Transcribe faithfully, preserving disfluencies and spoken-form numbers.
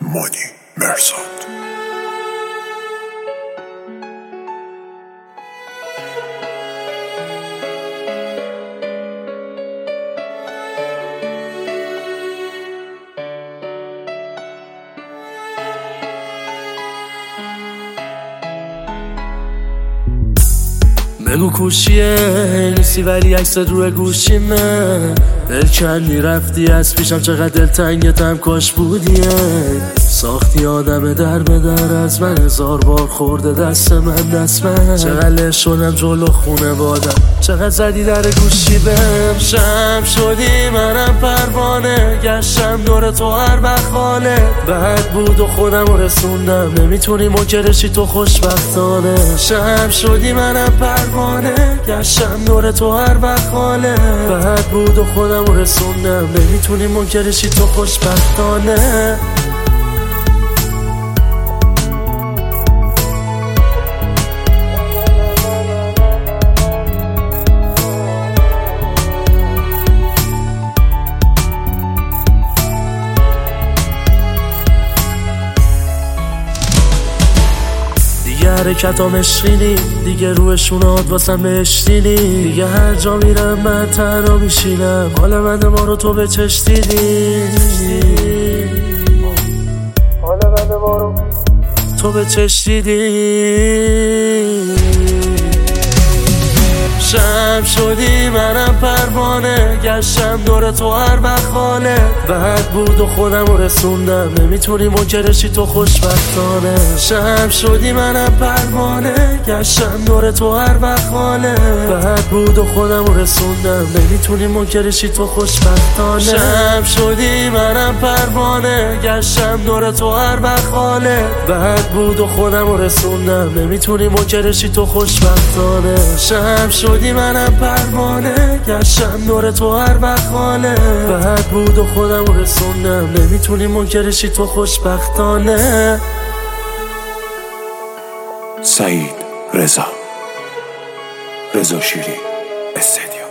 مانی مرزاد. بگو کوشیه نیستی ولی عکس روی گوشیمه. دل کندی رفتی از پیشم، چقدر دلتنگتم کاش بودیه. ساختی آدم در به در از من، هزار بار خورده دست من دست من. چقدر شدم جلو خونه بادم، چقدر زدی در گوشی بهم. شم شدی منم پروانه، گشتم دور تو هر بخاله. بد بود و خودم رو رسوندم، نمیتونی منکرشی تو خوشبختانه. شم شدی منم پروانه، گشتم دور تو هر بخاله. بد بود و خودم رو رسوندم، نمیتونی منکرشی تو خوشبختانه. دیگه حرکتام عشقینی، دیگه روی شونات واسم بهشتینی. دیگه هر جا میرم من تنها میشینم، حال من ما رو تو به چش دیدی. حال من ما رو تو به چش دیدی. شم شدی منم پروانه، گشتم دور تو هر بخاله. بد بود و خودم رو رسوندم، نمیتونی منکرشی تو خوشبختانه. شم شدی منم پروانه، گشتم دور تو هر بخاله. بد بود و خودم رو رسوندم، نمیتونی منکرشی تو خوشبختانه. شم شدی منم پروانه، گشتم دور تو هر بخاله. بد بود و خودم رو رسوندم، نمیتونی منکرشی تو خوشبختانه. شم شدی منم پروانه، گشتم دور تو هر بخاله. بد بود و خودم رو رسوندم، نمیتونی منکرشی تو خوشبختانه. سعید رضا رضا شیری استدیو.